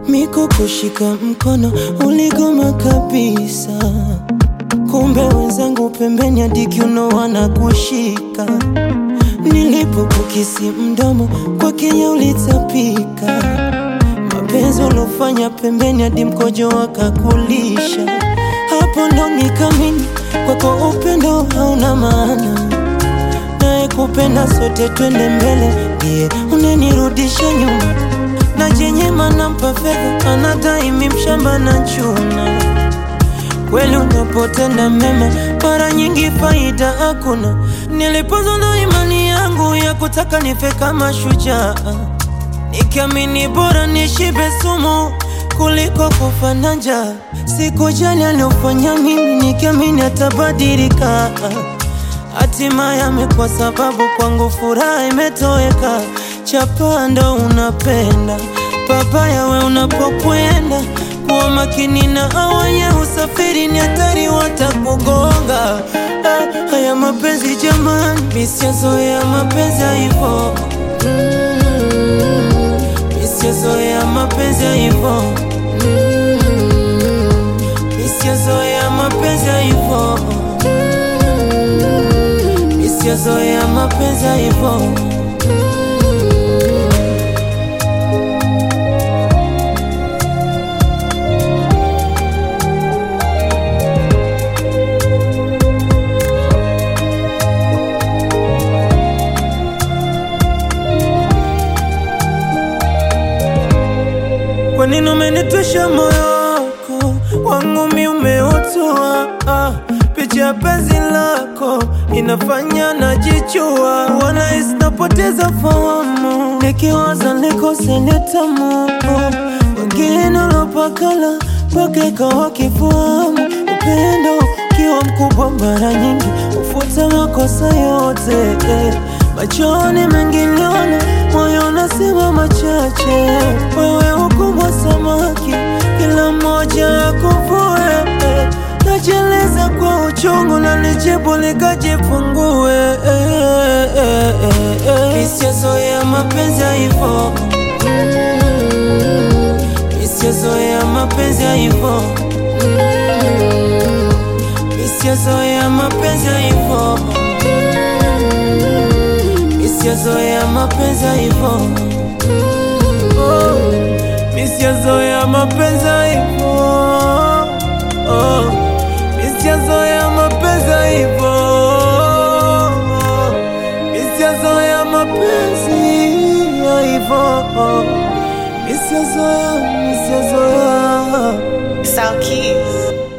Miko kushika mkono uligoma kabisa, kumbe wenzangu pembeni hadi kiuno wanakushika. Nilipokukisi mdomo kwa Kenya ulitapika, mapenzi ulofanya pembeni hadi mkojo wakakulisha. Hapo ndo nikamini kwako upendo hauna maana, nae kupenda sote twende mbele, ndiye unenirudisha nyuma. Na jenyema nampa fedha anadai mimi mshamba na chuna. Kweli unapotenda mema mara nyingi faida hakuna. Nilipozo na imani yangu ya kutaka nife kama shujaa, nikiamini bora nishibe sumu kuliko kufa na njaa. Sikujali aliofanya mimi nikiamini atabadilika, hatimaye amekuwa sababu kwangu furaha imetoweka. Chapa ndo unapenda, papaya we unapokwenda. Kuwa makini na awenye usafiri ni hatari watakugonga. Haya mapenzi jamani, misiazoea mapenzi haivo. Misiazoea mapenzi haivo. Misiazoea mapenzi haivo. Misiazoea mapenzi haivo. Kwa nini umenitosha moyo wako wangu mi umeutua? Picha ya penzi lako inafanya najichua, wanahisi napoteza fahamu, nikiwaza nikose nitamu. Wengine ulopakala pake kawa kifahamu, upendo kiwa mkubwa mara nyingi ufuta makosa yote. Machoni mengi niona, moyo unasema machache. Wewe ukubwa samaki, kila mmoja akuvue. Najeleza kwa uchungu na nijibu nikajifungue. Misiazoea mapenzi haivo. Misiazoea mapenzi haivo. Misiazoea mapenzi haivo. Misiazoea mapenzi haivo. Misiazoea mapenzi haivo. Misiazoea mapenzi haivo. Misiazoea mapenzi haivo. Misiazoea. Sound Keys.